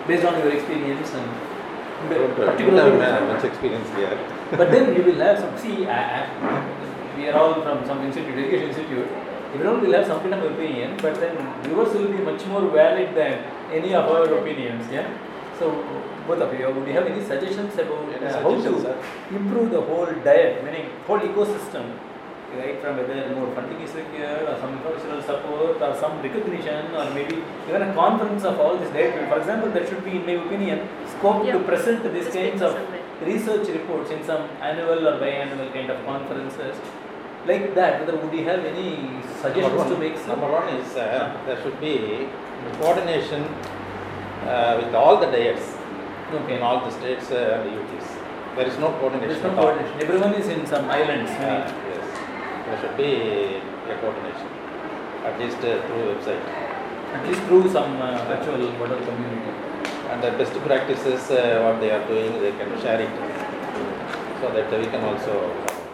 based on your experience and We particularly. have much experience here. But then you will have some. See, we are all from some institute, education institute. Everyone will have some kind of opinion, but then yours will be much more valid than any of our opinions. Yeah. So both of you, would you have any suggestions about how to improve the whole diet, meaning whole ecosystem, right? From whether more funding is required, or some cultural support, or some recognition, or maybe even a conference of all this diet. For example, there should be, in my opinion, scope to present these kinds of research reports in some annual or biannual kind of conferences. Like that, whether would you have any suggestions to make? Number one is there should be coordination with all the diets in all the states and UTs. There is no coordination. There is no coordination. Everyone is in some islands. Yes. There should be a coordination, at least through website. At least through some virtual model community. And the best practices, what they are doing, they can share it, so that we can also.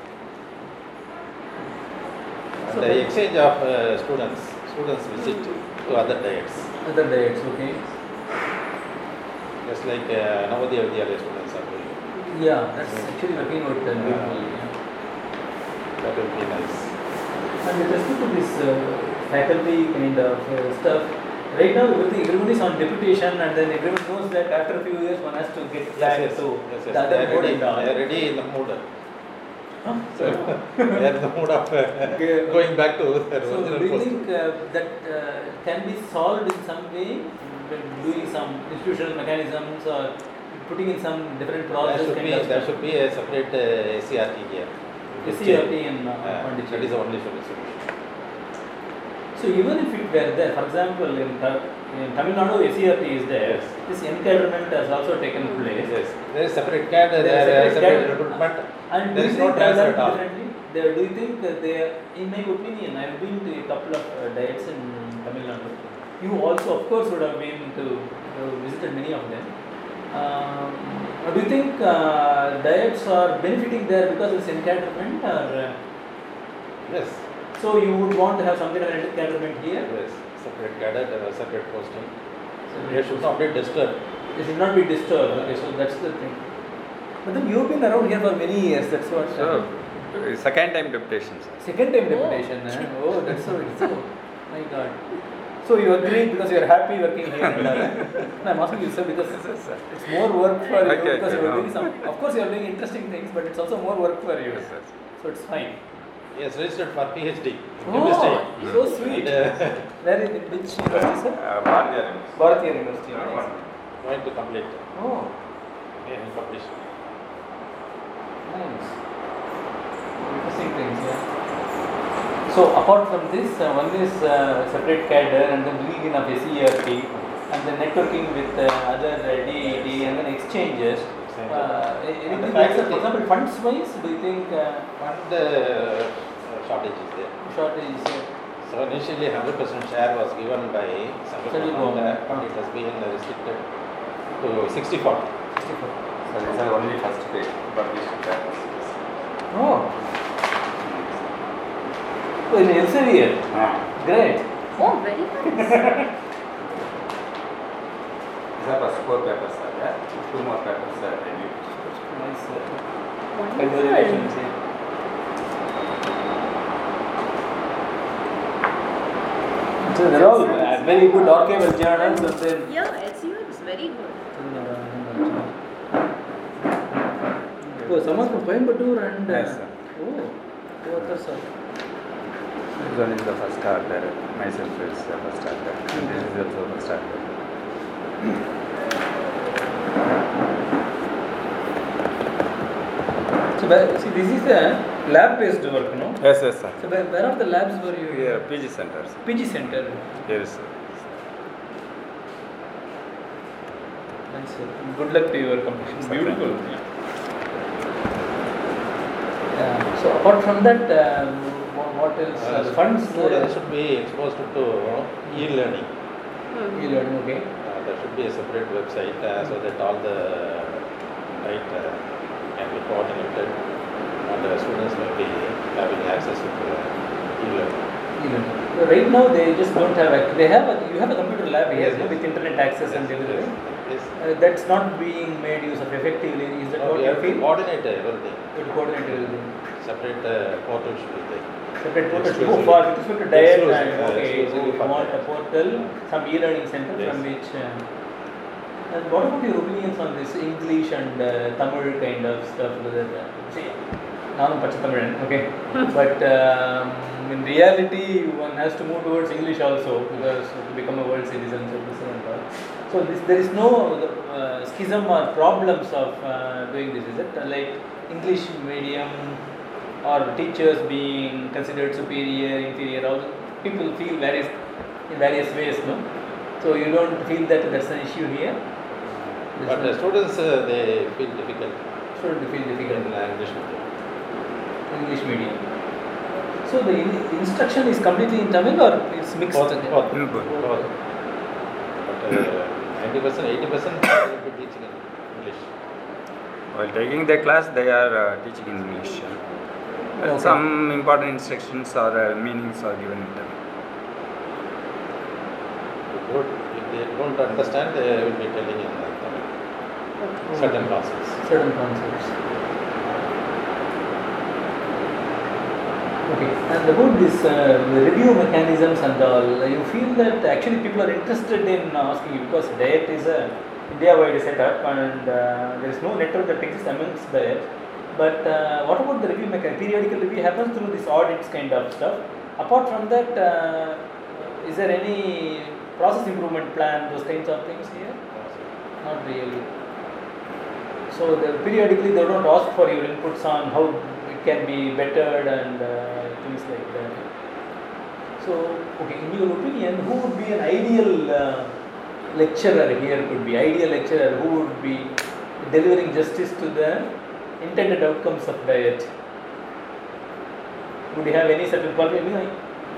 And the exchange of students visit to other diets. Other diets, okay. Just like Navodaya Vidyalaya students are doing. Yeah, that's actually working out beautifully. That will be nice. And with respect to this faculty kind of stuff, right now everyone is on deputation, and then everyone knows that after a few years one has to get back to the other mode and all. They are ready in the mood. So they are in the mood of going back to their original So do you post. think that can be solved in some way, doing some institutional mechanisms or putting in some different process? There should be a separate SCRT here. SCRT in Pondicherry. That is the only solution. So even if it were there, for example, in Tamil Nadu, SCRT is there. Yes. This encadrement has also taken place. Yes, there is separate cadre, there is separate recruitment. And there is no transfer at all. Do you think that they, in my opinion, I have been to a couple of diets in Tamil Nadu. You also, of course, would have been to visited many of them. Do you think diets are benefiting there because of this encadrement, or? Yes. So you would want to have some kind of encadrement here? Yes, separate cadre, separate posting. So They should not be disturbed. It should not be disturbed. Okay, so that's the thing. But then you've been around here for many years. That's what. Second time deputation, sir. Second time deputation. Oh, that's so. My God. So you agree because you are happy working here. No, I'm asking you, sir, because it's more work for you because you are doing some. Of course, you are doing interesting things, but it's also more work for you. So it's fine. Yes, registered for PhD. Oh, so sweet. Where is it? Which university, sir? Bharatiya University. Going to complete. Oh, And publish. nice. Interesting things, yeah. So apart from this, one is separate cadre and then region of SERT and then networking with other DET and then exchanges. Anything else? For example, funds wise, do you think Fund shortage is there. shortage? So initially 100% share was given by central government, but it has been restricted to 60/40. So these are only first page, but we should have Oh. So in Elsevier. Great. Oh, very nice. These are first 4 papers, sir. Yeah? 2 more papers are ready. Nice. Wonderful. Congratulations. So they're all very good archival journals and then. Yeah, SEO is very good. Oh, someone from Coimbatore and. Yes, sir. Oh, what sir. This one is the first starter. Myself is the first starter. And this is also the starter. So, see, this is a lab-based work, no? Yes, yes, sir. So, where are the labs were you? Here, PG centers. PG Center. Yes, sir. Nice, sir. Good luck to your competition. Sir, Beautiful. So, apart from that, what else? Funds? Students should be exposed to e-learning. E-learning, okay. There should be a separate website so that all the can be coordinated and the students may be having access to e-learning. E-learning. Right now, they just don't have. You have a computer lab here, Yes, no, yes. with internet access and Yes, everything. yes. that's not being made use of effectively. Is that what We you have to feel? coordinate everything. You have to coordinate everything. Separate portal should be there. Separate portal to Exclusively. go for with respect to diet Exclusive, and okay, exclusively we for want a diet. portal, some e-learning center Yes. from which. And what about your opinions on this English and Tamil kind of stuff? See, நானும் பச்சை தமிழன், okay, but in reality one has to move towards English also because to become a world citizen, so this and all. So there is no schism or problems of doing this, is it? Like English medium or teachers being considered superior, inferior, all people feel in various ways, no? So you don't feel that that's an issue here? But the students, they feel difficult Shouldn't feel difficult. in English medium. English medium. So the instruction is completely in Tamil or it's mixed? Both. Both. Both. But 90%, 80% they will be teaching in English. While taking the class, they are teaching in English. But Okay. some important instructions or meanings are given in Tamil. If they don't understand, they will be telling in Tamil. Certain concepts. Certain concepts. Okay, and about this review mechanisms and all, you feel that actually people are interested in asking you because diet is a India-wide setup and there is no network that exists amongst diet. But what about the review mechanism? Periodical review happens through this audits kind of stuff. Apart from that, is there any process improvement plan, those kinds of things here? Not really. So periodically they don't ask for your inputs on how it can be bettered and things like that. So, okay, in your opinion, who would be an ideal lecturer here? Could be ideal lecturer who would be delivering justice to the intended outcomes of diet. Would you have any certain qualification?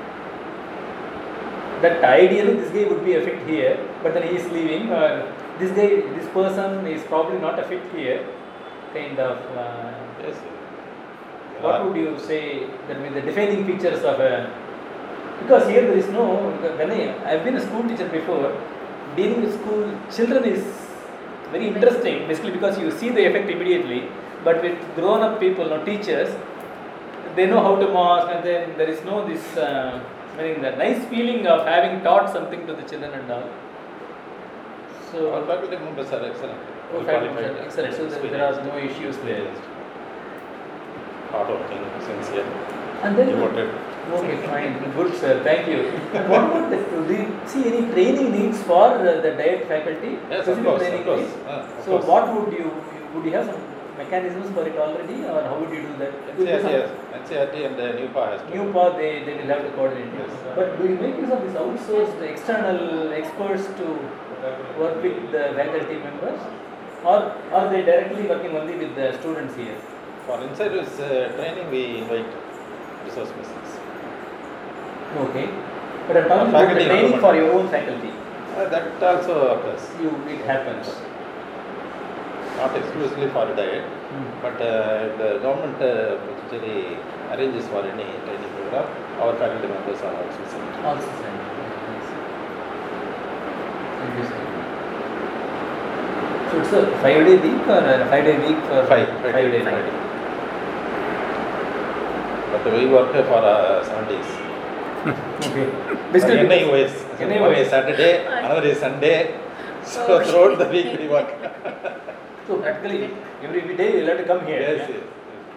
That ideally this guy would be a fit here, but then he is leaving, or this person is probably not a fit here, kind of. Yes. What would you say that will be the defining features of a? Because here there is no. When I've been a school teacher before, dealing with school children is very interesting. Basically, because you see the effect immediately. But with grown-up people, no teachers, they know how to mask, and then there is no this. Meaning the nice feeling of having taught something to the children and all. So Our faculty members are excellent. oh, faculty are excellent. So there are no issues there. Hardworking, sincere, And then devoted. okay, fine, good sir, thank you. And what about do you see any training needs for the diet faculty? Yes, of Specific course, training of course. needs? Of So course. what would you have some mechanisms for it already, or how would you do that? NCRT and NUPA has to. New path they will have to coordinate. Yes. But do you make use of this outsourced external experts to work with the faculty members, or are they directly working only with the students here? For in-service training, we invite resource persons. Okay. But I'm talking about the Faculty training improvement. for your own faculty. That also occurs. It happens. Not exclusively for diet, but if the government actually arranges for any training program, our faculty members are also sent. Also send. Thank you, sir. So it's a 5-day week or a 5-day week for 5 days? Friday. But we work for 7 days. Okay. Basically, NIOS. NIOS. One is Saturday, another is Sunday. So Oh. throughout the week we work. So practically every day you'll have to come here. Yes, yeah? yes.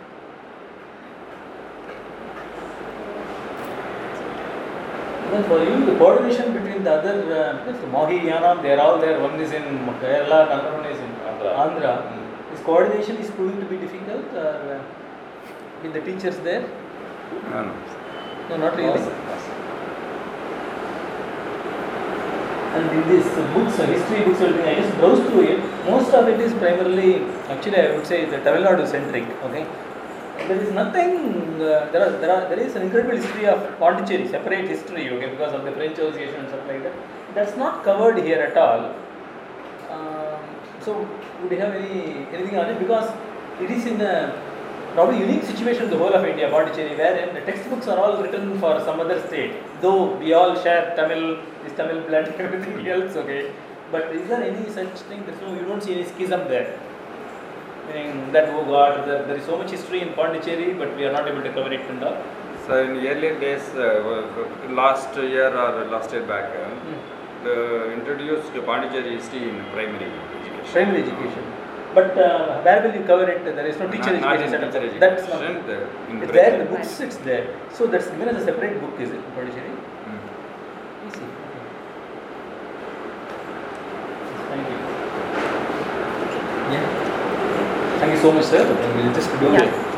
Then for you, the coordination between the other, Mahi, Yanam, they are all there. One is in Kerala, another one is in Andhra. This coordination is proving to be difficult, or with the teachers there? No, no. No, not really. Awesome. And in these books, history books, everything, I just browsed through it. Most of it is primarily, actually, I would say, the Tamil Nadu centric. Okay, there is nothing. There is an incredible history of Pondicherry, separate history. Okay, because of the French Association and stuff like that. That's not covered here at all. So, would you have anything on it? Because it is in a probably unique situation in the whole of India, Pondicherry, wherein the textbooks are all written for some other state. Though we all share Tamil, this Tamil blood, everything else, okay. But is there any such thing? There's no, you don't see any schism there. Meaning that, oh God, there is so much history in Pondicherry, but we are not able to cover it and all. So in earlier days, last year or last year back, introduced Pondicherry history in primary education. Primary education. But where will you cover it? There is no teacher Not education in setup. teacher That's not. education, in It's there, the primary. books it's there. So that's given as a separate book, is it? Pondicherry? Easy. Thank you. Yeah. Thank you so much, sir. We'll just do Yeah. it.